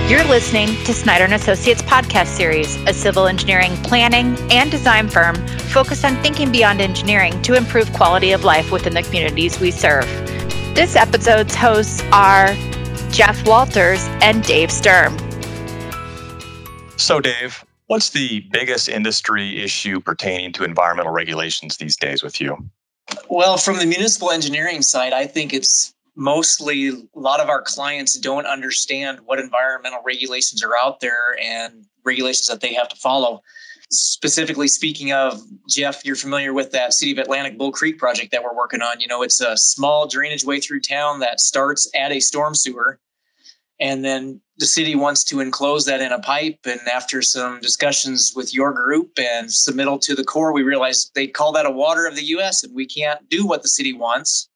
You're listening to Snyder and Associates podcast series, a civil engineering planning and design firm focused on thinking beyond engineering to improve quality of life within the communities we serve. This episode's hosts are Jeff Walters and Dave Sturm. So Dave, what's the biggest industry issue pertaining to environmental regulations these days with you? Well, from the municipal engineering side, I think it's mostly a lot of our clients don't understand what environmental regulations are out there and regulations that they have to follow. Specifically speaking of, Jeff, you're familiar with that City of Atlantic Bull Creek project that we're working on. You know, it's a small drainage way through town that starts at a storm sewer. And then the city wants to enclose that in a pipe. And after some discussions with your group and submittal to the Corps, we realized they call that a water of the U.S. and we can't do what the city wants.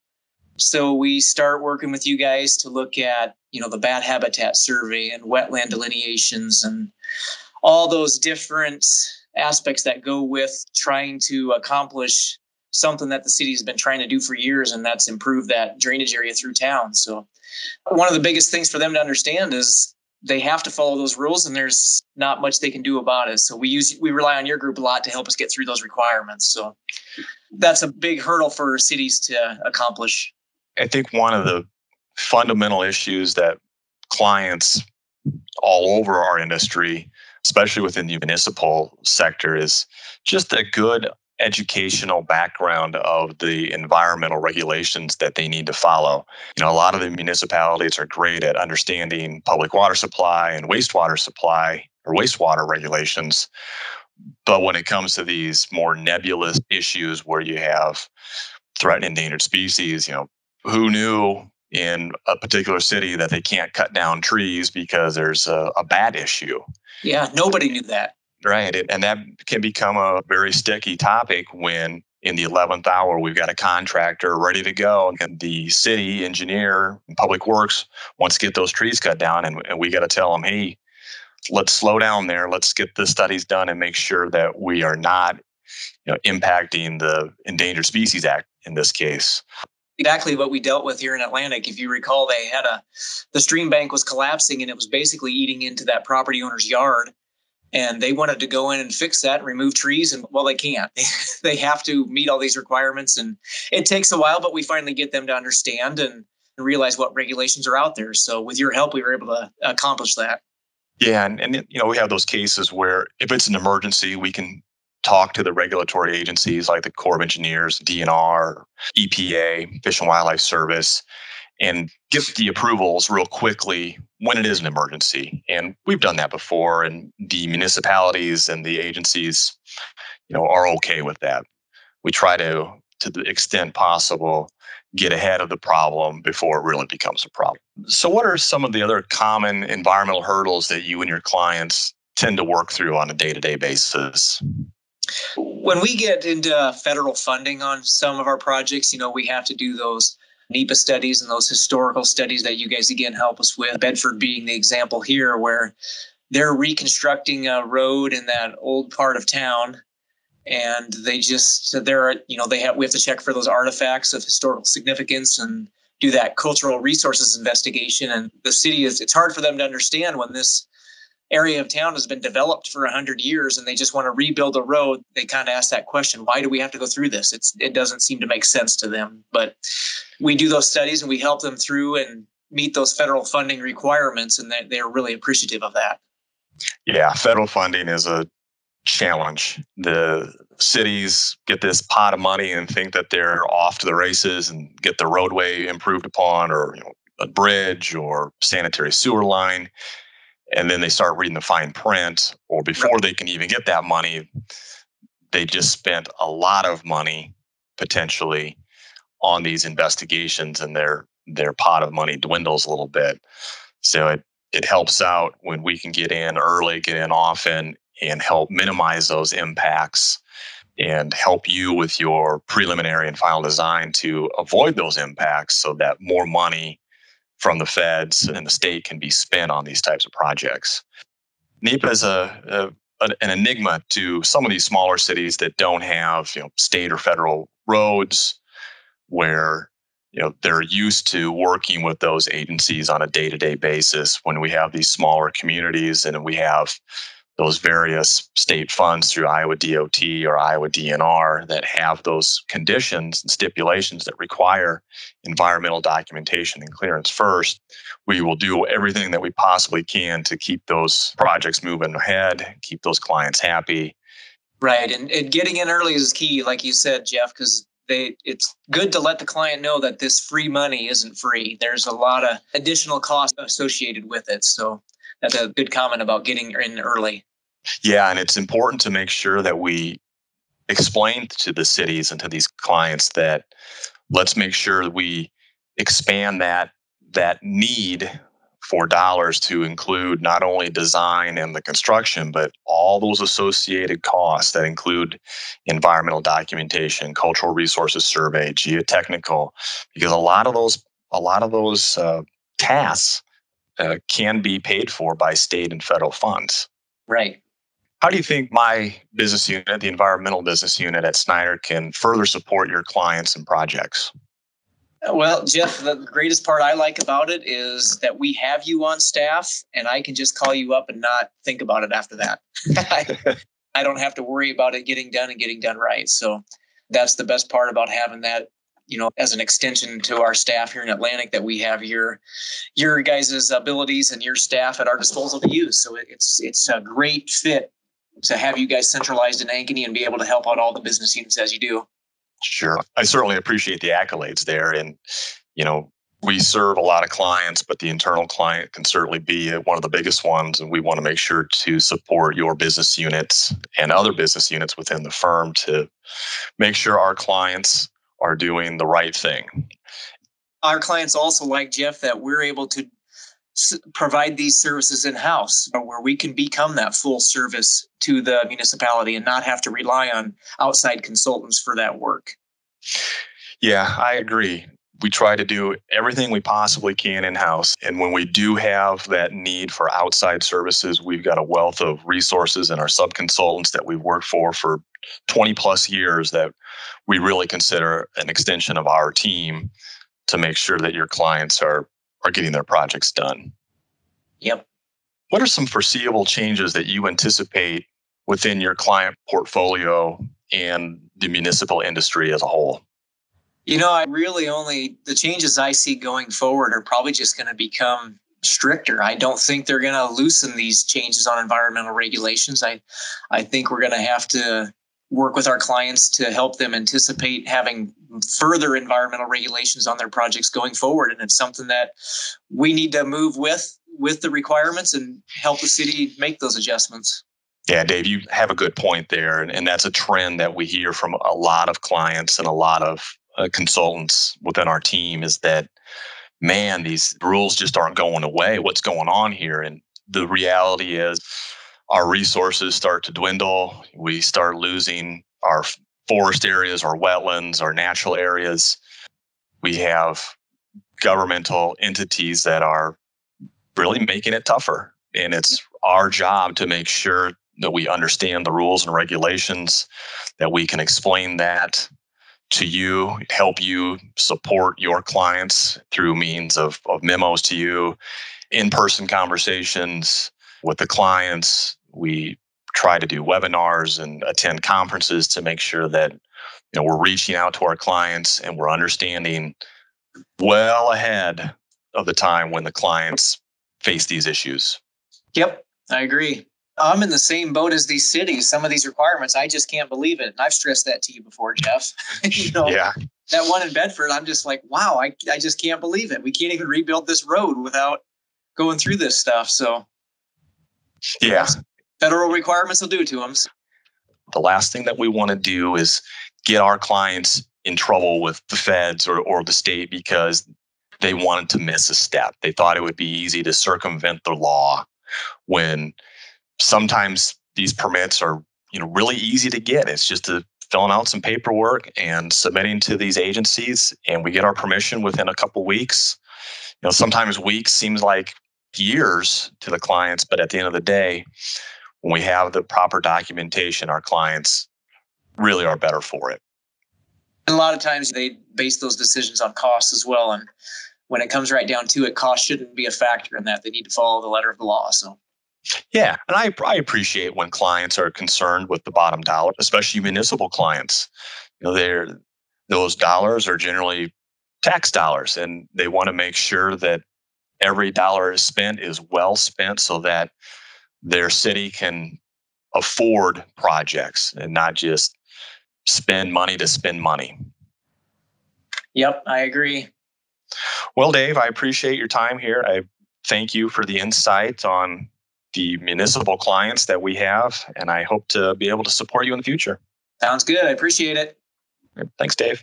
So we start working with you guys to look at, the bat habitat survey and wetland delineations and all those different aspects that go with trying to accomplish something that the city has been trying to do for years, and that's improve that drainage area through town. So one of the biggest things for them to understand is they have to follow those rules, and there's not much they can do about it. So we rely on your group a lot to help us get through those requirements. So that's a big hurdle for cities to accomplish. I think one of the fundamental issues that clients all over our industry, especially within the municipal sector, is just a good educational background of the environmental regulations that they need to follow. A lot of the municipalities are great at understanding public water supply and wastewater supply or wastewater regulations. But when it comes to these more nebulous issues where you have threatened endangered species, who knew in a particular city that they can't cut down trees because there's a bat issue? Yeah, nobody knew that. Right. And that can become a very sticky topic when in the 11th hour, we've got a contractor ready to go and the city engineer and public works wants to get those trees cut down. And we got to tell them, hey, let's slow down there. Let's get the studies done and make sure that we are not impacting the Endangered Species Act in this case. Exactly what we dealt with here in Atlantic. If you recall, the stream bank was collapsing and it was basically eating into that property owner's yard. And they wanted to go in and fix that and remove trees. And well, they can't. They have to meet all these requirements. And it takes a while, but we finally get them to understand and realize what regulations are out there. So with your help, we were able to accomplish that. Yeah. And we have those cases where if it's an emergency, we can talk to the regulatory agencies like the Corps of Engineers, DNR, EPA, Fish and Wildlife Service, and get the approvals real quickly when it is an emergency. And we've done that before, and the municipalities and the agencies, are okay with that. We try to the extent possible, get ahead of the problem before it really becomes a problem. So what are some of the other common environmental hurdles that you and your clients tend to work through on a day-to-day basis? When we get into federal funding on some of our projects, we have to do those NEPA studies and those historical studies that you guys again help us with. Bedford being the example here, where they're reconstructing a road in that old part of town, and we have to check for those artifacts of historical significance and do that cultural resources investigation. And the city it's hard for them to understand when this area of town has been developed for 100 years and they just want to rebuild a road. They kind of ask that question, why do we have to go through this? It doesn't seem to make sense to them. But we do those studies and we help them through and meet those federal funding requirements, and they're really appreciative of that. Yeah, federal funding is a challenge. The cities get this pot of money and think that they're off to the races and get the roadway improved upon, or a bridge or sanitary sewer line. And then they start reading the fine print, or before they can even get that money, they just spent a lot of money potentially on these investigations, and their pot of money dwindles a little bit. So it helps out when we can get in early, get in often, and help minimize those impacts and help you with your preliminary and final design to avoid those impacts so that more money from the feds and the state can be spent on these types of projects. NEPA is an enigma to some of these smaller cities that don't have state or federal roads, where they're used to working with those agencies on a day-to-day basis. When we have these smaller communities and we have those various state funds through Iowa DOT or Iowa DNR that have those conditions and stipulations that require environmental documentation and clearance first, we will do everything that we possibly can to keep those projects moving ahead, keep those clients happy. Right. And getting in early is key, like you said, Jeff, because it's good to let the client know that this free money isn't free. There's a lot of additional costs associated with it. So that's a good comment about getting in early. Yeah, and it's important to make sure that we explain to the cities and to these clients that let's make sure that we expand that need for dollars to include not only design and the construction, but all those associated costs that include environmental documentation, cultural resources survey, geotechnical, because a lot of those tasks can be paid for by state and federal funds. Right. How do you think my business unit, the environmental business unit at Snyder, can further support your clients and projects? Well, Jeff, the greatest part I like about it is that we have you on staff and I can just call you up and not think about it after that. I don't have to worry about it getting done and getting done right. So that's the best part about having that, as an extension to our staff here in Atlantic, that we have your guys' abilities and your staff at our disposal to use. So it's a great fit to have you guys centralized in Ankeny and be able to help out all the business units as you do. Sure. I certainly appreciate the accolades there. And, we serve a lot of clients, but the internal client can certainly be one of the biggest ones. And we want to make sure to support your business units and other business units within the firm to make sure our clients are doing the right thing. Our clients also like, Jeff, that we're able to provide these services in-house, where we can become that full service to the municipality and not have to rely on outside consultants for that work. Yeah, I agree. We try to do everything we possibly can in-house. And when we do have that need for outside services, we've got a wealth of resources and our sub-consultants that we've worked for 20 plus years that we really consider an extension of our team to make sure that your clients are getting their projects done. Yep. What are some foreseeable changes that you anticipate within your client portfolio and the municipal industry as a whole? The changes I see going forward are probably just going to become stricter. I don't think they're going to loosen these changes on environmental regulations. I think we're going to have to work with our clients to help them anticipate having further environmental regulations on their projects going forward. And it's something that we need to move with the requirements and help the city make those adjustments. Yeah, Dave, you have a good point there. And that's a trend that we hear from a lot of clients and a lot of consultants within our team is that, man, these rules just aren't going away. What's going on here? And the reality is our resources start to dwindle. We start losing our forest areas, our wetlands, our natural areas. We have governmental entities that are really making it tougher. And it's our job to make sure that we understand the rules and regulations, that we can explain that to you, help you support your clients through means of memos to you, in-person conversations with the clients. We try to do webinars and attend conferences to make sure that we're reaching out to our clients and we're understanding well ahead of the time when the clients face these issues. Yep, I agree. I'm in the same boat as these cities. Some of these requirements, I just can't believe it. And I've stressed that to you before, Jeff. Yeah. That one in Bedford, I'm just like, wow, I just can't believe it. We can't even rebuild this road without going through this stuff. So yeah, federal requirements will do to them. The last thing that we want to do is get our clients in trouble with the feds or the state because they wanted to miss a step. They thought it would be easy to circumvent the law when sometimes these permits are, really easy to get. It's just filling out some paperwork and submitting to these agencies, and we get our permission within a couple weeks. Sometimes weeks seems like years to the clients, but at the end of the day, when we have the proper documentation, our clients really are better for it. a lot of times they base those decisions on costs as well. And when it comes right down to it, cost shouldn't be a factor in that. They need to follow the letter of the law. So, yeah. And I appreciate when clients are concerned with the bottom dollar, especially municipal clients. Those dollars are generally tax dollars, and they want to make sure that every dollar is spent is well spent so that their city can afford projects and not just spend money to spend money. Yep, I agree. Well, Dave, I appreciate your time here. I thank you for the insight on the municipal clients that we have, and I hope to be able to support you in the future. Sounds good. I appreciate it. Thanks, Dave.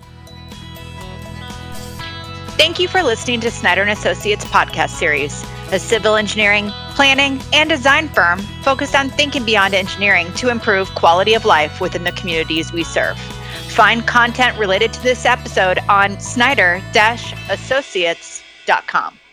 Thank you for listening to Snyder & Associates podcast series, a civil engineering, planning, and design firm focused on thinking beyond engineering to improve quality of life within the communities we serve. Find content related to this episode on snyder-associates.com.